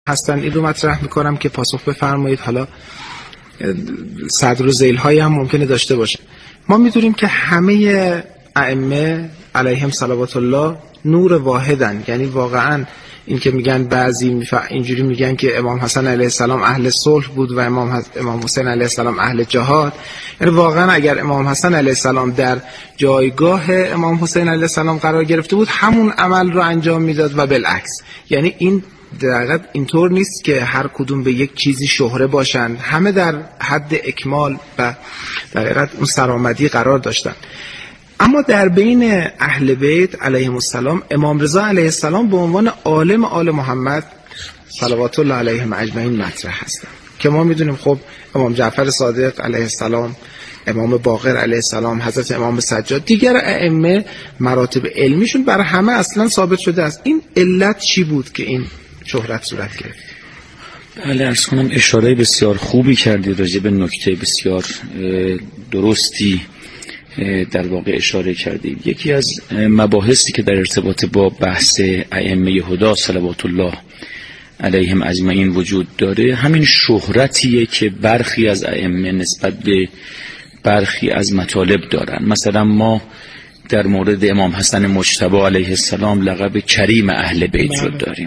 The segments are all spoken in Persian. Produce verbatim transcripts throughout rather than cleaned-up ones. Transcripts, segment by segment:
هستن این رو مطرح میکنم که پاسخ بفرمایید. حالا صدر و ذیل هایی هم ممکنه داشته باشه. ما میدونیم که همه ائمه علیهم صلوات الله نور واحدن، یعنی واقعا این که میگن بعضی میفع... اینجوری میگن که امام حسن علیه السلام اهل صلح بود و امام, حس... امام حسین علیه السلام اهل جهاد، یعنی واقعا اگر امام حسن علیه السلام در جایگاه امام حسین علیه السلام قرار گرفته بود همون عمل رو انجام میداد و بالعکس. یعنی این در حقیقت اینطور نیست که هر کدوم به یک چیزی شهره باشند، همه در حد اکمال و در حقیقت اون سرآمدی قرار داشتن. اما در بین اهل بیت علیهم السلام امام رضا علیه السلام به عنوان عالم آل محمد صلوات الله علیهم اجمعین مطرح هستند که ما میدونیم خب امام جعفر صادق علیه السلام، امام باقر علیه السلام، حضرت امام سجاد، دیگر ائمه مراتب علمیشون برای همه اصلا ثابت شده است. این علت چی بود که این شهرت صورت گرفت؟ بله، عرض کنم اشاره بسیار خوبی کردید، راجع به نکته بسیار درستی در واقع اشاره کردید. یکی از مباحثی که در ارتباط با بحث ائمه هدی صلوات الله علیهم اجمعین وجود داره همین شهرتیه که برخی از ائمه نسبت به برخی از مطالب دارن. مثلا ما در مورد امام حسن مجتبی علیه السلام لقب کریم اهل بیت رو داریم،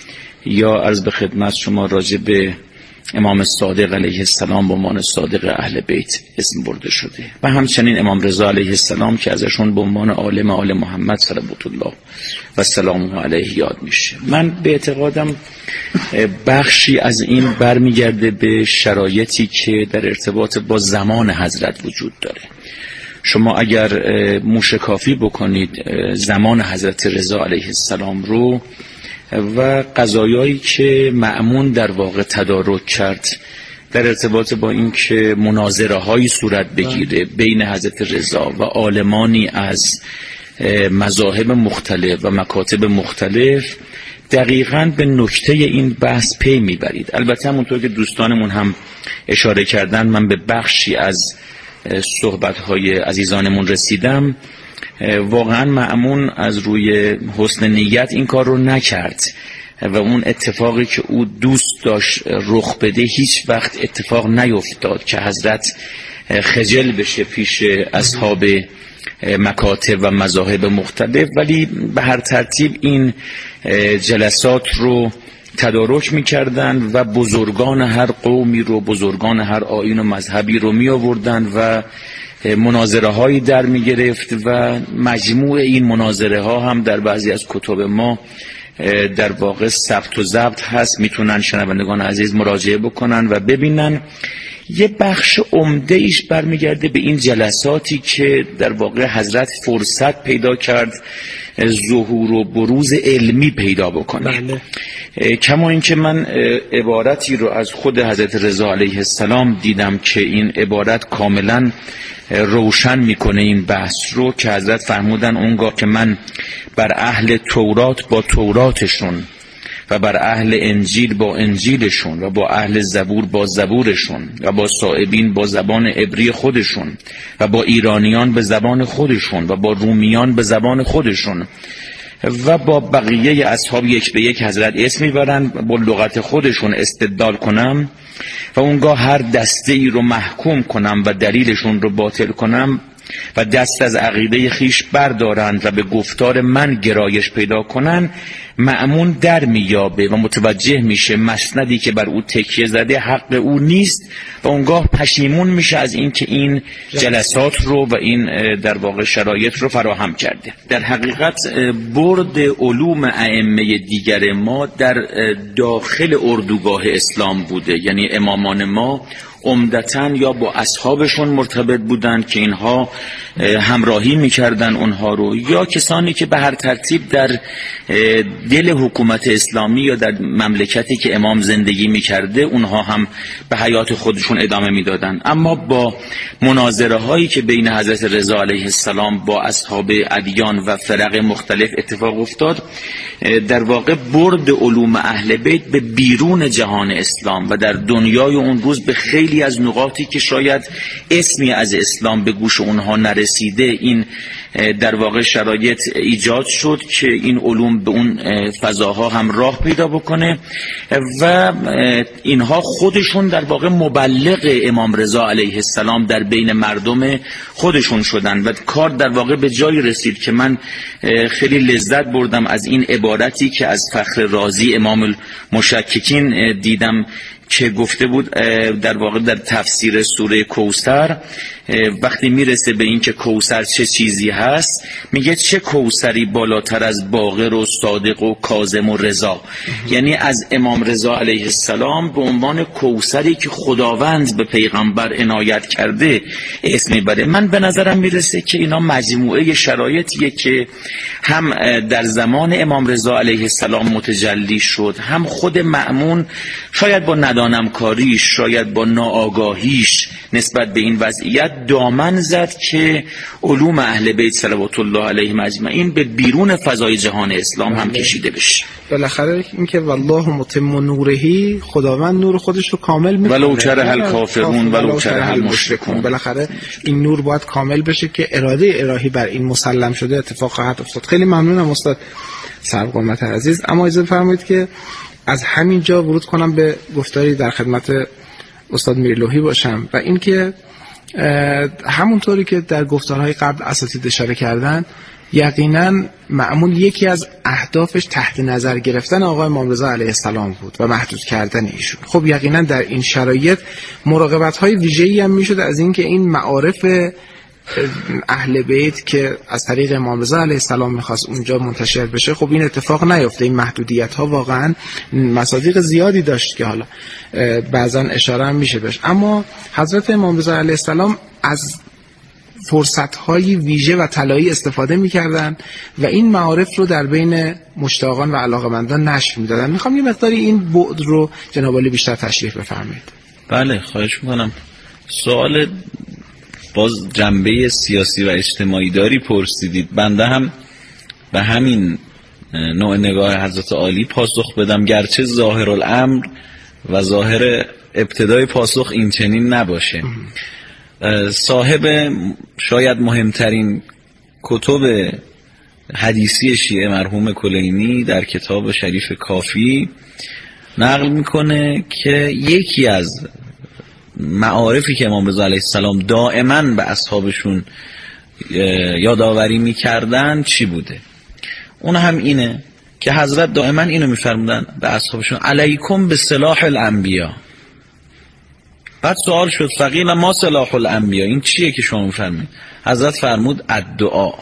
یا عرض به خدمت شما راجع به امام صادق علیه السلام به عنوان صادق اهل بیت اسم برده شده، و همچنین امام رضا علیه السلام که ازشون به عنوان عالم آل محمد صلوات الله و سلام علیه یاد میشه. من به اعتقادم بخشی از این برمیگرده به شرایطی که در ارتباط با زمان حضرت وجود داره. شما اگر موشکافی بکنید زمان حضرت رضا علیه السلام رو و قضایایی که مأمون در واقع تدارک کرد در ارتباط با این که مناظره هایی صورت بگیره بین حضرت رضا و عالمانی از مذاهب مختلف و مکاتب مختلف، دقیقاً به نکته این بحث پی میبرید. البته همونطور که دوستانمون هم اشاره کردن، من به بخشی از صحبت‌های عزیزانمون رسیدم. واقعا مأمون از روی حسن نیت این کار رو نکرد و اون اتفاقی که او دوست داشت رخ بده هیچ وقت اتفاق نیفتاد که حضرت خجل بشه پیش اصحاب مکاتب و مذاهب مختلف، ولی به هر ترتیب این جلسات رو تدارک می‌کردند و بزرگان هر قومی رو، بزرگان هر آیین و مذهبی رو می آوردن و مناظره هایی در می گرفت و مجموع این مناظره ها هم در بعضی از کتب ما در واقع ثبت و ضبط هست، میتونن شنوندگان عزیز مراجعه بکنن و ببینن. یه بخش عمده ایش برمیگرده به این جلساتی که در واقع حضرت فرصت پیدا کرد ظهور و بروز علمی پیدا بکنه. بله. کما اینکه من عبارتی رو از خود حضرت رضا علیه السلام دیدم که این عبارت کاملا روشن میکنه این بحث رو، که حضرت فرمودن اونگاه که من بر اهل تورات با توراتشون و بر اهل انجیل با انجیلشون و با اهل زبور با زبورشون و با صائبین با زبان عبری خودشون و با ایرانیان به زبان خودشون و با رومیان به زبان خودشون و با بقیه اصحاب یک به یک حضرت اسم میبرن با لغت خودشون استدلال کنم و اونگاه هر دسته ای رو محکوم کنم و دلیلشون رو باطل کنم و دست از عقیده خیش بردارند و به گفتار من گرایش پیدا کنن، مأمون در میابه و متوجه میشه مسندی که بر او تکیه زده حق او نیست و اونگاه پشیمون میشه از این که این جلسات رو و این در واقع شرایط رو فراهم کرده. در حقیقت برد علوم ائمه دیگر ما در داخل اردوگاه اسلام بوده، یعنی امامان ما عمدتاً یا با اصحابشون مرتبط بودن که اینها همراهی میکردن اونها رو، یا کسانی که به هر ترتیب در دل حکومت اسلامی یا در مملکتی که امام زندگی میکرده اونها هم به حیات خودشون ادامه میدادن. اما با مناظره هایی که بین حضرت رضا علیه السلام با اصحاب ادیان و فرق مختلف اتفاق افتاد، در واقع برد علوم اهل بیت به بیرون جهان اسلام و در دنیای اون روز به خیلی خیلی از نقاطی که شاید اسمی از اسلام به گوش اونها نرسیده، این در واقع شرایط ایجاد شد که این علوم به اون فضاها هم راه پیدا بکنه و اینها خودشون در واقع مبلغ امام رضا علیه السلام در بین مردم خودشون شدن و کار در واقع به جایی رسید که من خیلی لذت بردم از این عبارتی که از فخر رازی امام المشککین دیدم که گفته بود در واقع در تفسیر سوره کوثر وقتی میرسه به این که کوثر چه چیزی هست، میگه چه کوثری بالاتر از باقر و صادق و کاظم و رضا. یعنی از امام رضا علیه السلام به عنوان کوثری که خداوند به پیغمبر عنایت کرده اسم میبره. من به نظرم میرسه که اینا مجموعه شرایطیه که هم در زمان امام رضا علیه السلام متجلی شد، هم خود مأمون شاید با ندانم کاریش، شاید با ناآگاهیش نسبت به این وضعیت دامن زد که علوم اهل بیت صلوات الله علیهم اجمعین به بیرون فضای جهان اسلام هم کشیده بشه. بالاخره این که والله متم نورهی، خداوند نور خودش رو کامل میکنه ولو کره الکافرون ولو کره المشرکون. بالاخره این نور باید کامل بشه که اراده الهی بر این مسلم شده اتفاق خواهد افتاد. خیلی ممنونم استاد سرقامت عزیز. اما اجازه فرمایید که از همین جا ورود کنم به گفتاری در خدمت استاد میرلوحی باشم و اینکه همونطوری که در گفتارهای قبل اساتید اشاره کردن، یقینا مأمون یکی از اهدافش تحت نظر گرفتن آقای امام رضا علیه السلام بود و محدود کردن ایشون. خب یقینا در این شرایط مراقبت‌های ویژه‌ای هم میشد از اینکه این معارف اهل بیت که از طریق امام رضا علیه السلام میخواست اونجا منتشر بشه، خب این اتفاق نیفته. این محدودیت ها واقعا مصادیق زیادی داشت که حالا بعضا اشاره هم میشه بهش. اما حضرت امام رضا علیه السلام از فرصت های ویژه و طلایی استفاده میکردن و این معارف رو در بین مشتاقان و علاقمندان نشر میدادن. میخوام یه مقداری این بعد رو جناب عالی بیشتر تشریح بفرمایید. بله خواهش میکنم. سوال باز جنبه سیاسی و اجتماعی داری پرسیدید، بنده هم به همین نوع نگاه حضرت عالی پاسخ بدم، گرچه ظاهر الامر و ظاهر ابتدای پاسخ این چنین نباشه. صاحب شاید مهمترین کتب حدیثی شیعه مرحوم کلینی در کتاب شریف کافی نقل میکنه که یکی از معارفی که امام رضا علیه السلام دائما به اصحابشون یادآوری میکردن چی بوده؟ اون هم اینه که حضرت دائما اینو میفرمودن به اصحابشون علیکم به سلاح الانبیا. بعد سوال شد فقیل ما سلاح الانبیا، این چیه که شما میفرمایید؟ حضرت فرمود الدعا.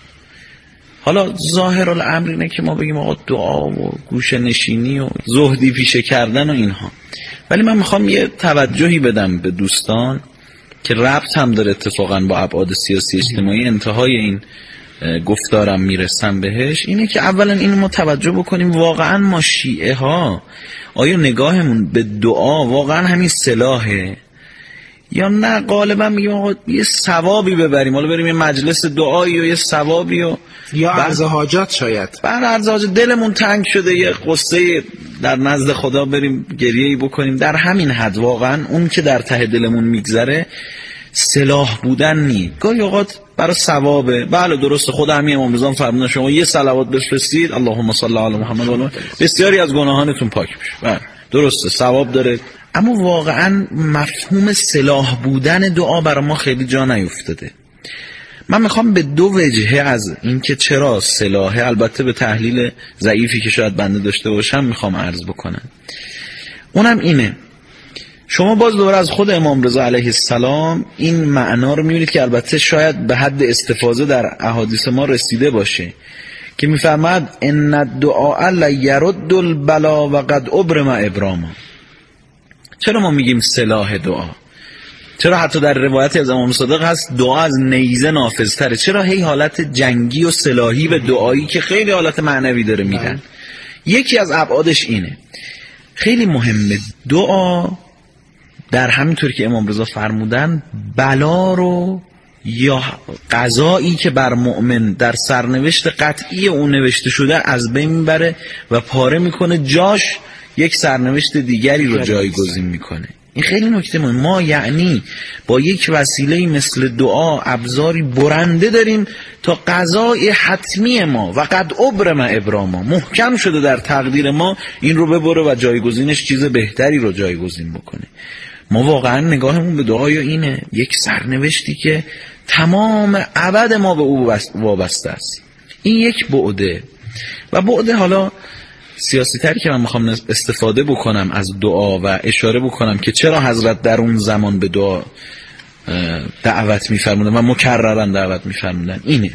حالا ظاهر الامر اینه که ما بگیم آقا دعا و گوشه نشینی و زهدی پیشه کردن و اینها، ولی من میخوام یه توجهی بدم به دوستان که ربط هم داره اتفاقا با ابعاد سیاسی اجتماعی، انتهای این گفتارم میرسم بهش. اینه که اولا این ما توجه بکنیم واقعا ما شیعه ها آیا نگاهمون به دعا واقعا همین سلاحه یا نه غالبا میگیم آقا یه ثوابی ببریم، حالا بریم یه مجلس دعایی و یه ثوابی و یا عرض حاجات، شاید بر عرض حاجات دلمون تنگ شده یه قصه در نزد خدا بریم گریه‌ای بکنیم، در همین حد. واقعا اون که در ته دلمون میگذره سلاح بودن نی، گاهی اوقات برای ثوابه. بله درسته، خود همین امام رضا فرمودن شما یه صلوات بفرستید اللهم صل علی محمد و بسیاری از گناهانتون پاک میشه. بله درسته ثواب داره، اما واقعا مفهوم سلاح بودن دعا برای ما خیلی جا نیفتاده. من میخوام به دو وجهه از اینکه چرا سلاحه، البته به تحلیل ضعیفی که شاید بنده داشته باشم، میخوام عرض بکنم. اونم اینه، شما باز دوباره از خود امام رضا علیه السلام این معنا رو میبینید که البته شاید به حد استفاضه در احادیث ما رسیده باشه که میفرماد ان الدعاء لا يرد البلا و قد ابرم ابراما. چرا ما میگیم سلاح دعا؟ چرا حتی در روایتی از امام صادق هست دعا از نیزه نافذتره؟ چرا هی حالت جنگی و سلاحی به دعایی که خیلی حالت معنوی داره میدن؟ یکی از ابعادش اینه، خیلی مهمه. دعا در همینطور که امام رضا فرمودن بلا رو یا قضایی که بر مؤمن در سرنوشت قطعی اون نوشته شده از بین میبره و پاره میکنه، جاش یک سرنوشت دیگری رو جایگزین میکنه. این خیلی نکته مهمه. ما یعنی با یک وسیله مثل دعا ابزاری برنده داریم تا قضای حتمی ما و قد ابرم ابراما محکم شده در تقدیر ما این رو ببره و جایگزینش چیز بهتری رو جایگزین بکنه. ما واقعا نگاهمون به دعا اینه، یک سرنوشتی که تمام ابد ما به او وابسته است. این یک بعده. و بعده حالا سیاسی تری که من میخوام استفاده بکنم از دعا و اشاره بکنم که چرا حضرت در اون زمان به دعا دعوت میفرمودن و مکررن دعوت میفرمودن اینه.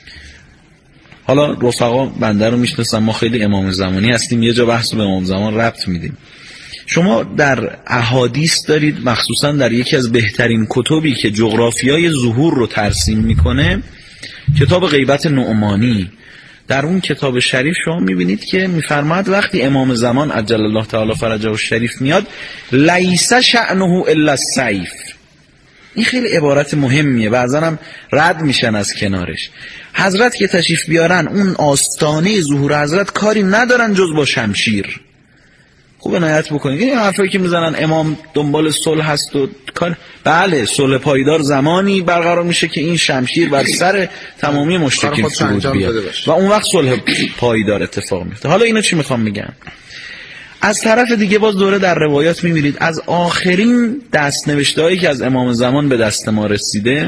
حالا رفقا بنده رو میشناسن، ما خیلی امام زمانی هستیم، یه جا بحث به امام زمان ربط میدیم. شما در احادیث دارید، مخصوصا در یکی از بهترین کتبی که جغرافیای ظهور رو ترسیم میکنه، کتاب غیبت نعمانی، در اون کتاب شریف شما میبینید که میفرماد وقتی امام زمان عجل الله تعالی فرجه الشریف میاد، لیس شأنه الا السیف. این خیلی عبارت مهمیه، بعضا هم رد میشن از کنارش. حضرت که تشریف بیارن اون آستانه ظهور حضرت کاری ندارن جز با شمشیر. خوب عنایت بکنید این حرفایی که میزنن امام دنبال صلح هست و کار، بله صلح پایدار زمانی برقرار میشه که این شمشیر بر سر تمامی مشرکین فرود بیاد و اون وقت صلح پایدار اتفاق میفته. حالا اینو چی میخوام بگم؟ از طرف دیگه باز دوره در روایات میبینید از آخرین دستنوشتهایی که از امام زمان به دست ما رسیده،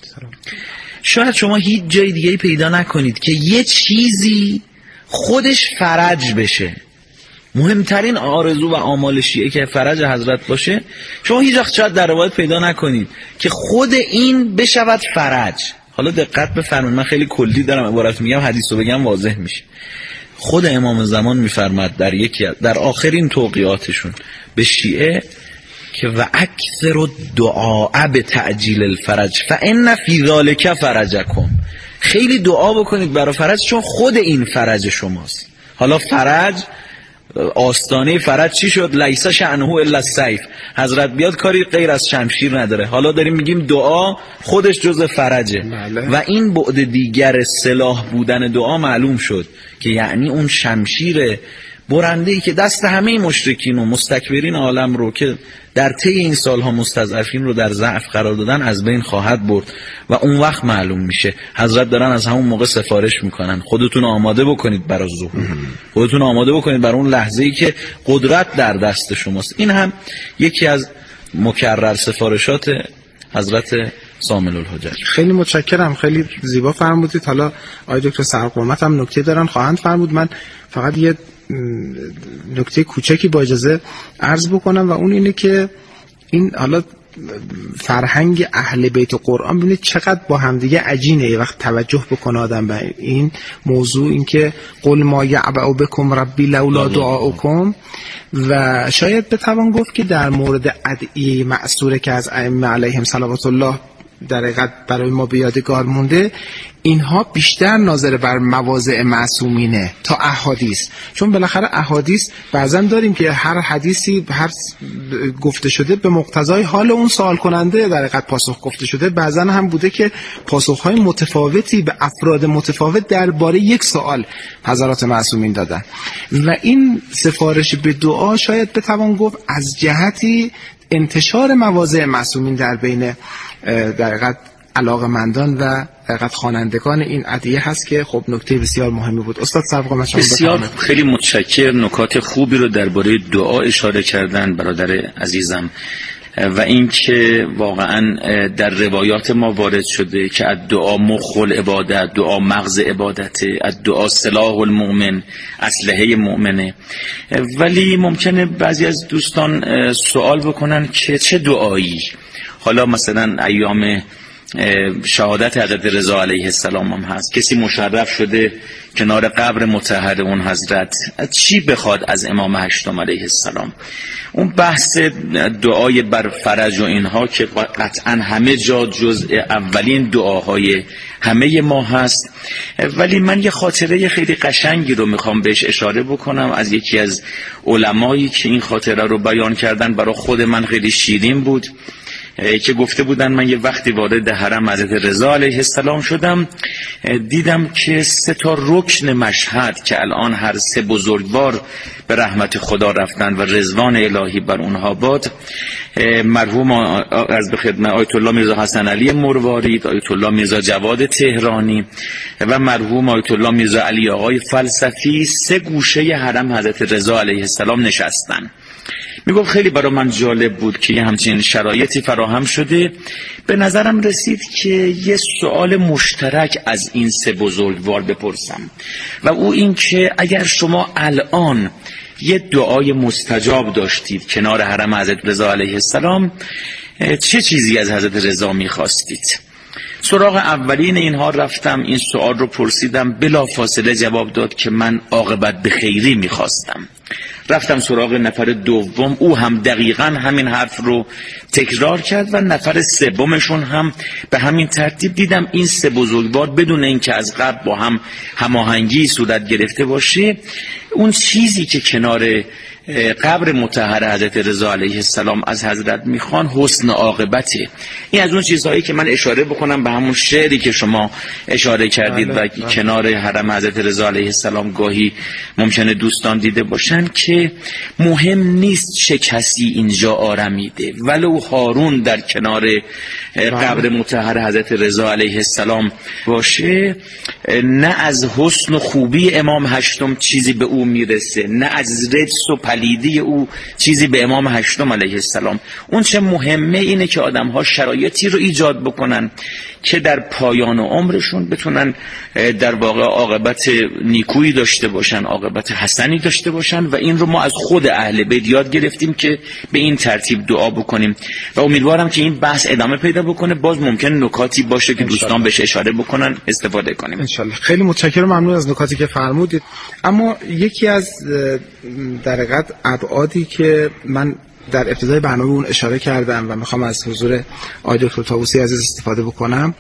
شاید شما هیچ جای دیگه پیدا نکنید که یه چیزی خودش فرج بشه. مهمترین آرزو و آمال شیعه که فرج حضرت باشه، شما هیچ وقت شاید در روایت پیدا نکنید که خود این بشود فرج. حالا دقت بفرمایید، من خیلی کلی دارم عبارت میگم، حدیث رو بگم واضح میشه. خود امام زمان میفرماد در یکی در آخرین توقیاتشون به شیعه که و اکثر الدعاء بتعجیل الفرج فان فی ذلک فرجکم، خیلی دعا بکنید برای فرج چون خود این فرج شماست. حالا فرج، آستانه فرج چی شد؟ لیس شأنه الا السیف. حضرت بیاد کاری غیر از شمشیر نداره. حالا داریم میگیم دعا خودش جز فرجه. بله. و این بعد دیگر سلاح بودن دعا معلوم شد که یعنی اون شمشیر برنده‌ای که دست همه مشرکین و مستکبرین عالم رو که در طی این سالها مستضعفین رو در ضعف قرار دادن از بین خواهد برد و اون وقت معلوم میشه. حضرت دارن از همون موقع سفارش میکنن خودتون آماده بکنید برای ظهور، خودتون آماده بکنید برای اون لحظه‌ای که قدرت در دست شماست. این هم یکی از مکرر سفارشات حضرت سامل الحجج. خیلی متشکرم، خیلی زیبا فرمودید. حالا آقای دکتر سرقرمت هم نکته دارن خواهند فرمود. من فقط یه نکته کوچکی با اجازه عرض بکنم و اون اینه که این حالا فرهنگ اهل بیت قرآن ببینید چقدر با همدیگه عجینه. یه وقت توجه بکنه آدم به این موضوع، این که قل ما یعبأ بکم ربی لولا دعاؤکم، و شاید بتوان گفت که در مورد ادعیه معصوره که از ائمه علیهم صلوات الله در حقیقت برای ما به یادگار مونده، اینها بیشتر ناظر بر مواضع معصومینه تا احادیث. چون بالاخره احادیث بعضا داریم که هر حدیثی هر گفته شده به مقتضای حال اون سوال کننده در حقیقت پاسخ گفته شده. بعضا هم بوده که پاسخهای متفاوتی به افراد متفاوت درباره یک سوال حضرات معصومین دادن و این سفارش به دعا شاید بتوان گفت از جهتی انتشار مواضع معصومین در بین در حقیقت علاقه‌مندان و حقیقت خوانندگان این ادعیه هست که خب نکته بسیار مهمی بود. استاد سرقرمت شما بسیار خیلی متشکرم، نکات خوبی رو درباره دعا اشاره کردن برادر عزیزم و این که واقعا در روایات ما وارد شده که الدعا مخ العبادت، دعا مغز عبادته، الدعا سلاح المؤمن، اسلحه مؤمنه. ولی ممکنه بعضی از دوستان سوال بکنن که چه دعایی؟ حالا مثلا ایام شهادت حضرت رضا علیه السلام هم هست، کسی مشرف شده کنار قبر مطهر اون حضرت، چی بخواد از امام هشتم علیه السلام؟ اون بحث دعای بر فرج و اینها که قطعا همه جا جزء اولین دعاهای همه ما هست. ولی من یه خاطره خیلی قشنگی رو میخوام بهش اشاره بکنم از یکی از علمایی که این خاطره رو بیان کردن، برای خود من خیلی شیرین بود. که گفته بودن من یه وقتی وارد حرم حضرت رضا علیه السلام شدم، دیدم که سه تا رکن مشهد که الان هر سه بزرگوار به رحمت خدا رفتن و رضوان الهی بر اونها باد، مرحوم از به خدمت آیت الله میرزا حسن علی مروارید، آیت الله میرزا جواد تهرانی و مرحوم آیت الله میرزا علی آقای فلسفی، سه گوشه حرم حضرت رضا علیه السلام نشستن. میگفت خیلی برای من جالب بود که یه همچین شرایطی فراهم شده. به نظرم رسید که یه سوال مشترک از این سه بزرگوار بپرسم و او این که اگر شما الان یه دعای مستجاب داشتید کنار حرم حضرت رضا علیه السلام، چه چیزی از حضرت رضا میخواستید؟ سراغ اولین اینها رفتم، این سوال رو پرسیدم، بلا فاصله جواب داد که من عاقبت به خیری میخواستم. رفتم سراغ نفر دوم، او هم دقیقاً همین حرف رو تکرار کرد و نفر سومشون هم به همین ترتیب. دیدم این سه بزرگوار بدون اینکه از قبل با هم هماهنگی صورت گرفته باشه، اون چیزی که کنار قبر مطهر حضرت رضا علیه السلام از حضرت میخوان حسن عاقبته. این از اون چیزهایی که من اشاره بکنم به همون شعری که شما اشاره کردید و کنار حرم حضرت رضا علیه السلام گاهی ممکنه دوستان دیده باشن که مهم نیست چه کسی اینجا آرمیده، ولو هارون در کنار قبر مطهر حضرت رضا علیه السلام باشه، نه از حسن و خوبی امام هشتم چیزی به او میرسه، نه از رجس و پلیدی او چیزی به امام هشتم علیه السلام. اون چه مهمه اینه که آدم ها شرایطی رو ایجاد بکنن که در پایان عمرشون بتونن در واقع عاقبت نیکویی داشته باشن، عاقبت حسنی داشته باشن و این رو ما از خود اهل بیت یاد گرفتیم که به این ترتیب دعا بکنیم و امیدوارم که این بحث ادامه پیدا بکنه. باز ممکن نکاتی باشه که دوستان بهش اشاره بکنن، استفاده کنیم انشالله. خیلی متشکرم، ممنون از نکاتی که فرمودید. اما یکی از در حقیقت ابعادی که من در ابتدای برنامه اون اشاره کردم و میخوام از حضور آقای دکتر طاووسی عزیز استفاده بکنم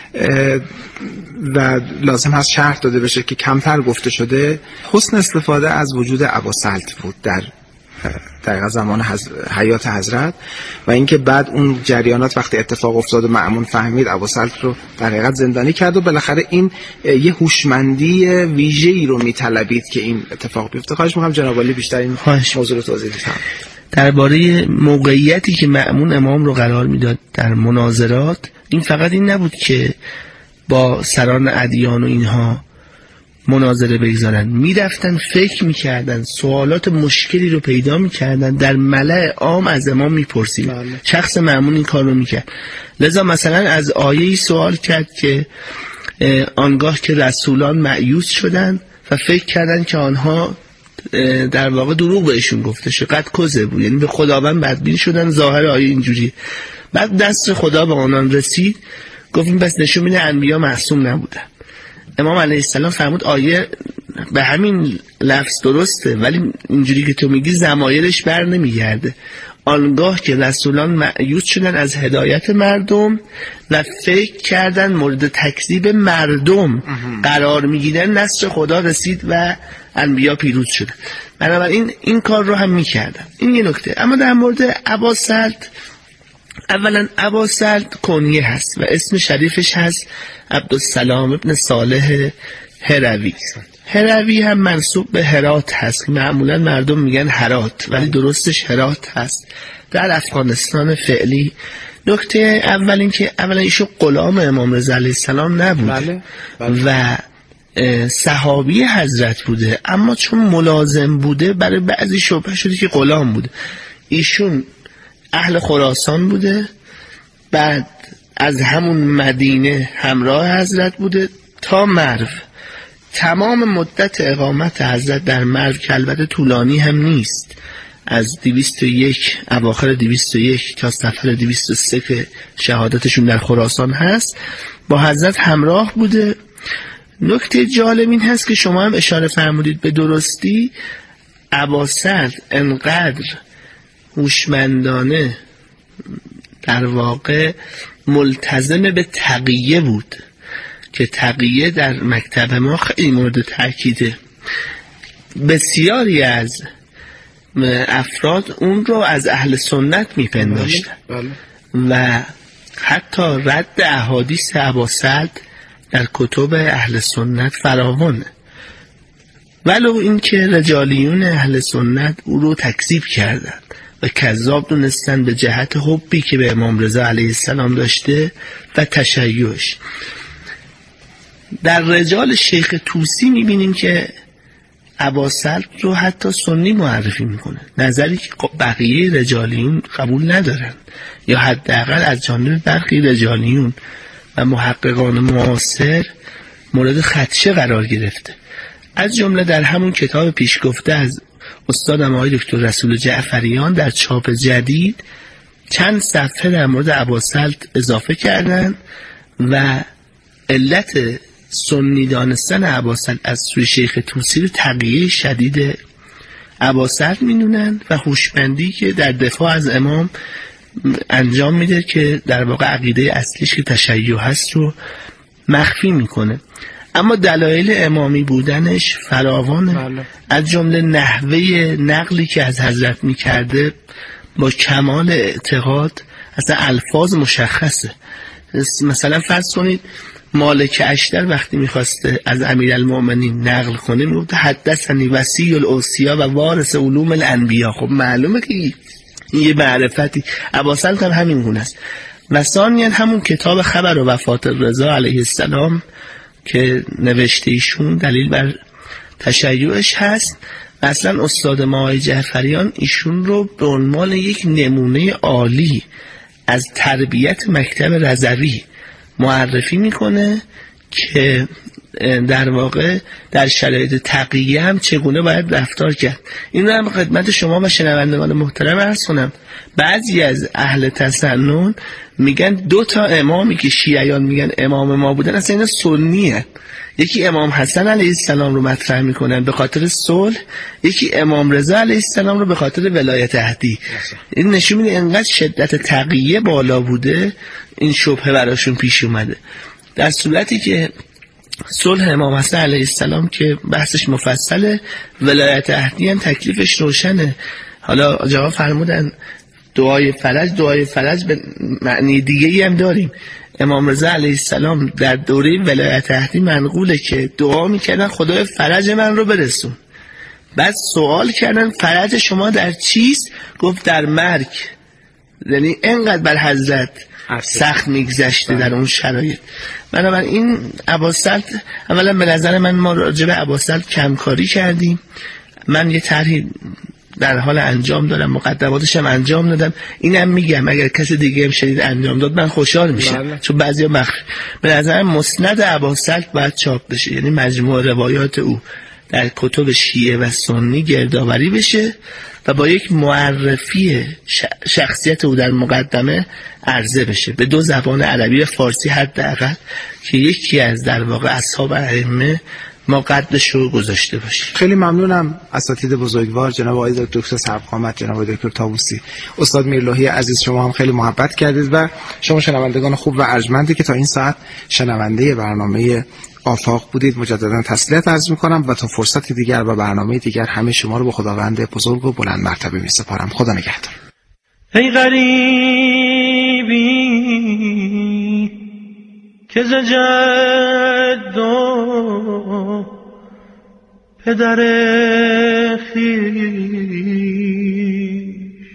و لازم هست شرح داده بشه که کمتر گفته شده، حسن استفاده از وجود اباسلط بود در در زمان حز... حیات حضرت و اینکه بعد اون جریانات وقتی اتفاق افتاد و مأمون فهمید اباسلط رو در حقیقت زندانی کرد و بالاخره این یه هوشمندی ویژه‌ای رو میطلبید که این اتفاق بیفته. خواهش می‌کنم جناب عالی بیشتر این موضوع رو توضیح بدید. درباره موقعیتی که مأمون امام رو قرار میداد در مناظرات، این فقط این نبود که با سران ادیان و اینها مناظره بگذارن، میرفتن فکر میکردن، سوالات مشکلی رو پیدا میکردن، در ملأ عام از امام میپرسید. شخص مأمون این کار رو میکرد. لذا مثلا از آیه‌ای سوال کرد که آنگاه که رسولان مأیوس شدن و فکر کردن که آنها در واقع دروغ بهشون گفته شد، قد کذب بود، یعنی به خداوند بدبین شدن. ظاهر آیه اینجوری. بعد دست خدا به آنان رسید، گفتیم بس نشون میده انبیا معصوم نبودن. امام علیه السلام فرمود آیه به همین لفظ درسته، ولی اینجوری که تو میگی ضمایرش بر نمیگرده. آنگاه که رسولان مأیوس شدن از هدایت مردم و فکر کردن مورد تکذیب مردم قرار میگیرن، نصر خدا رسید و انبیا پیروز شدن. بنابراین این کار رو هم میکردن. این یه نکته. اما در مورد اباسلط، اولا اباسلط کنیه هست و اسم شریفش هست عبدالسلام ابن صالح هروی. هروی هم منسوب به هرات هست، معمولا مردم میگن هرات ولی درستش هرات هست، در افغانستان فعلی. نکته اول این که اولا ایشون غلام امام رضا علیه السلام نبود. بله. بله. و صحابی حضرت بوده، اما چون ملازم بوده برای بعضی شبهه شده که غلام بوده. ایشون اهل خراسان بوده، بعد از همون مدینه همراه حضرت بوده تا مرو. تمام مدت اقامت حضرت در مرو که البته طولانی هم نیست، از دویست و یک اواخر دویست و یک تا سفر دویست و سه که شهادتشون در خراسان هست با حضرت همراه بوده. نکته جالب این هست که شما هم اشاره فرمودید به درستی، اباسلط انقدر هوشمندانه در واقع ملتزم به تقیه بود که تقیه در مکتب ما خیلی مورد تأکیده. بسیاری از افراد اون رو از اهل سنت میپنداشتن، و حتی رد احادیث اباسعد در کتب اهل سنت فراوانه، ولو اینکه رجالیون اهل سنت او رو تکذیب کردند و کذاب دونستن به جهت حبی که به امام رضا علیه السلام داشته و تشیعش. در رجال شیخ طوسی میبینیم که اباسعد رو حتی سنی معرفی میکنه، نظری که بقیه رجالیون قبول ندارن یا حداقل از جانب برخی رجالیون و محققان معاصر مورد خدشه قرار گرفته. از جمله در همون کتاب پیشگفته از استادم آقای دکتر رسول جعفریان در چاپ جدید چند صفحه در مورد اباسعد اضافه کردن و علت سنی دانستن اباسعد از سوی شیخ طوسی رو تقیه شدید اباسعد میدونن و هوشمندی که در دفاع از امام انجام میده که در واقع عقیده اصلیش که تشیع هست رو مخفی میکنه. اما دلایل امامی بودنش فراوانه، بله. از جمله نحوه نقلی که از حضرت میکرده با کمال اعتقاد، اصلا الفاظ مشخصه. مثلا فرض کنید مالک اشتر وقتی میخواسته از امیرالمؤمنین نقل کنه میگفت حدثنی وصی الاوصیا و وارث علوم الانبیا. خب معلومه که این یه معرفتی. اباسعد هم همین گونه است. و ثانیاً همون کتاب خبر و وفات رضا علیه السلام که نوشته ایشون دلیل بر تشیعش هست. اصلا استاد ما آقای جعفریان ایشون رو به عنوان یک نمونه عالی از تربیت مکتب رضوی معرفی میکنه که در واقع در شرایط تقیه هم چگونه باید رفتار کرد. این رو هم خدمت شما و شنوندگان محترم عرض کنم. بعضی از اهل تسنن میگن دو تا امامی که شیعیان میگن امام ما بودن اصلا اینا سنیه. یکی امام حسن علیه السلام رو مطرح میکنن به خاطر صلح، یکی امام رضا علیه السلام رو به خاطر ولایت عهدی. این نشون میده انقدر شدت تقیه بالا بوده این شبهه براشون پیش اومده. در صورتی که صلح امام حسن علیه السلام که بحثش مفصله، ولایت عهدی هم تکلیفش روشنه. حالا جواب فرمودن دعای فرج، دعای فرج به معنی دیگه‌ای هم داریم. امام رضا علیه السلام در دوره ولایت عهدی منقوله که دعا میکردن خدای فرج من رو برسون. بعد سوال کردن فرج شما در چیست؟ گفت در مرگ. یعنی انقدر بر حضرت سخت میگذشته در اون شرایط. بنابراین این اباسعد اولا به نظر من ما راجع به اباسعد کمکاری کردیم. من یه طرحی در حال انجام دارم، مقدماتش هم انجام دادم. اینم میگم اگر کسی دیگه هم شدید انجام داد من خوشحال میشم، بله. چون بعضیا مخ به نظر مسند اباسعد باید چاپ بشه، یعنی مجموع روایات او در کتب شیعه و سنی گردآوری بشه و با یک معرفی شخصیت او در مقدمه عرضه بشه به دو زبان عربی و فارسی حداقل، که یکی از در واقع اصحاب ائمه ما قدرش رو گذاشته باشیم. خیلی ممنونم اساتید بزرگوار جناب آقای دکتر سربقامت، جناب آقای دکتر طاووسی، استاد میرلوحی عزیز، شما هم خیلی محبت کردید و شما شنوندگان خوب و ارجمندی که تا این ساعت شنونده برنامه آفاق بودید مجددا تسلیت عرض میکنم و تا فرصت دیگر و برنامه دیگر همه شما رو به خداوند بزرگ و بلند مرتبه میسپارم. خدا نگهدار. ای غریبی که ز جد و پدر خویش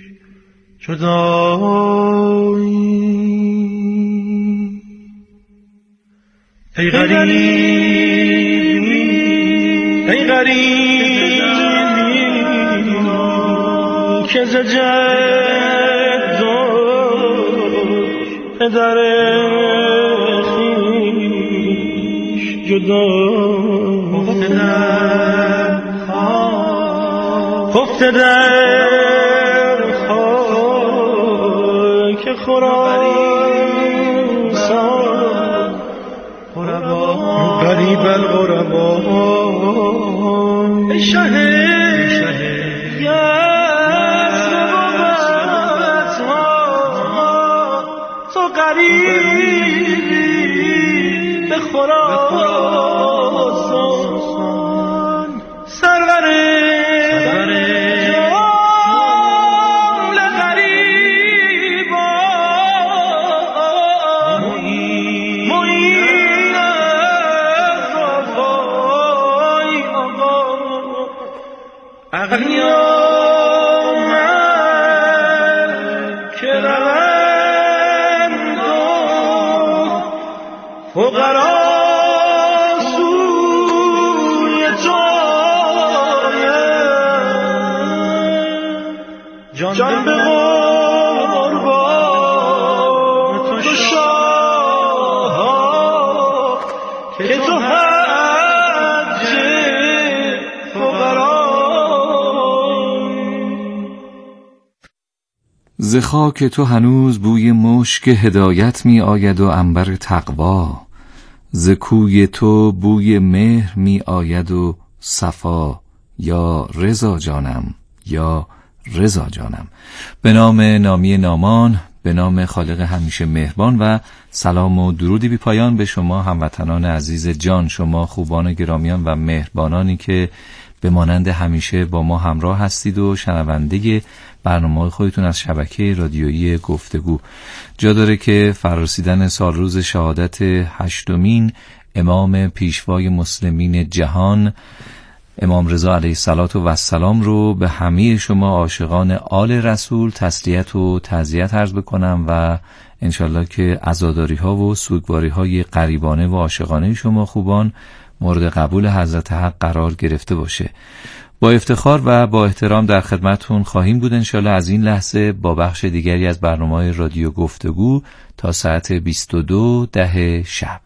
جدایی، ای غریبی ای غریبی که ز جد و پدر جدا خفته در خاک خراسان غریب الغربا. ای شه یزدگوبت ها تو غریبی به خراسان سرور جمله غریبان فقرا سوی جای جان به قربان تو شاه که تو حج فقرا. ز خاک تو هنوز بوی مشک هدایت می آید و عنبر تقوا، ز کوی تو بوی مهر می آید و صفا. یا رضا جانم، یا رضا جانم. به نام نامی نامان، به نام خالق همیشه مهربان و سلام و درودی بی پایان به شما هموطنان عزیز جان، شما خوبان گرامیان و مهربانانی که به مانند همیشه با ما همراه هستید و شنونده برنامه خودتون از شبکه رادیویی گفتگو. جا داره که فرارسیدن سال روز شهادت هشتمین امام پیشوای مسلمین جهان، امام رضا علیه السلام رو به همه شما عاشقان آل رسول تسلیت و تعزیت عرض بکنم و انشالله که عزاداری ها و سوگواری های قریبانه و عاشقانه شما خوبان مورد قبول حضرت حق قرار گرفته باشه. با افتخار و با احترام در خدمتون خواهیم بود انشالله از این لحظه با بخش دیگری از برنامه رادیو گفتگو تا ساعت بیست و دو ده شب.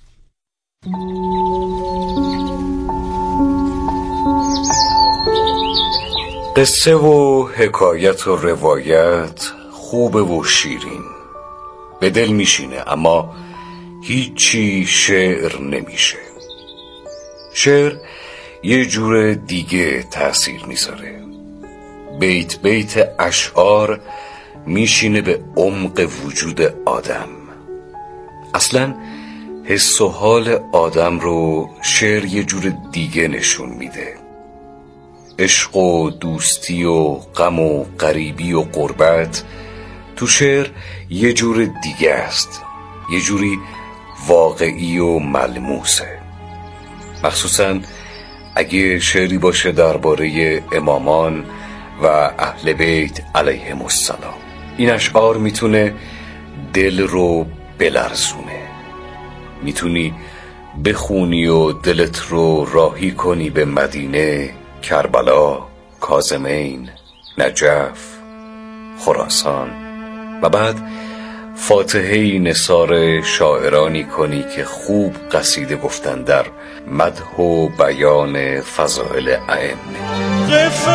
قصه و حکایت و روایت خوبه و شیرین، به دل میشینه، اما هیچی شعر نمیشه. شعر یه جور دیگه تأثیر میذاره. بیت بیت اشعار میشینه به عمق وجود آدم. اصلا حس و حال آدم رو شعر یه جور دیگه نشون میده. عشق و دوستی و غم و غریبی و غربت تو شعر یه جور دیگه است، یه جوری واقعی و ملموسه. مخصوصا اگه شعری باشه درباره امامان و اهل بیت علیهم السلام. این اشعار میتونه دل رو بلرزونه، میتونی بخونی و دلت رو راهی کنی به مدینه، کربلا، کاظمین، نجف، خراسان و بعد فاتحه نثار شاعرانی کنی که خوب قصیده گفتن در مدح و بیان فضائل ائمه.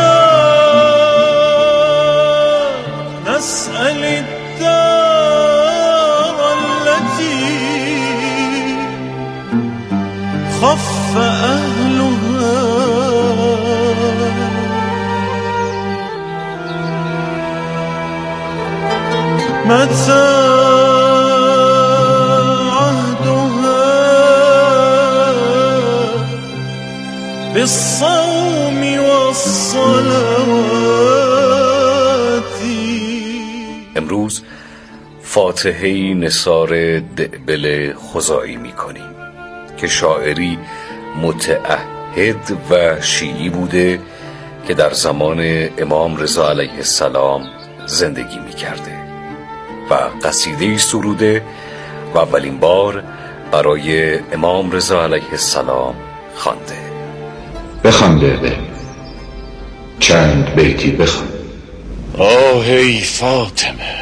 غفار نسأل الدار التي خف أهلها متى عهدها بالصوم والصلوات. امروز فاتحه نثار دعبل خزاعی میکنیم که شاعری متعهد و شیعی بوده که در زمان امام رضا علیه السلام زندگی میکرده و قصیده سروده و اولین بار برای امام رضا علیه السلام خوانده. بخوان دعبل، چند بیتی بخوان. آه ای فاطمه،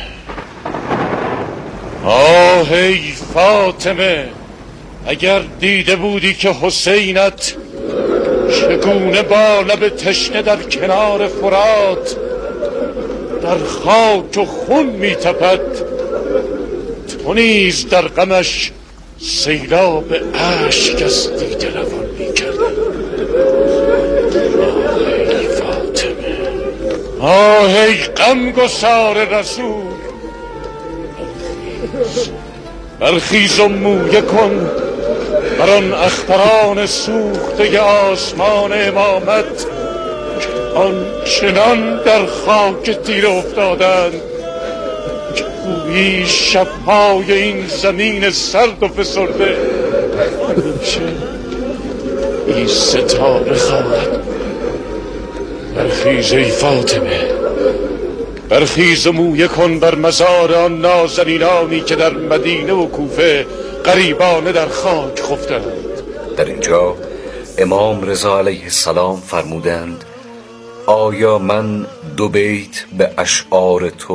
آه ای فاطمه، اگر دیده بودی که حسینت چگونه با لب تشنه در کنار فرات در خاک و خون می تپد، تو نیز در غمش سیلاب اشک از دیده روان می کردی. آه ای فاطمه، آه ای غمگسار رسول، برخیز و مویه کن بر آن اختران سوخته آسمان امامت آن چنان در خاک تیره افتادند که گویی شبهای این زمین سرد و فسرده همیشه این ستاره خواهد. برخیز ای فاطمه، برخیز و مویه کن بر مزار آن نازنینانی که در مدینه و کوفه غریبانه در خاک خفتند. در اینجا امام رضا علیه السلام فرمودند: آیا من دو بیت به اشعار تو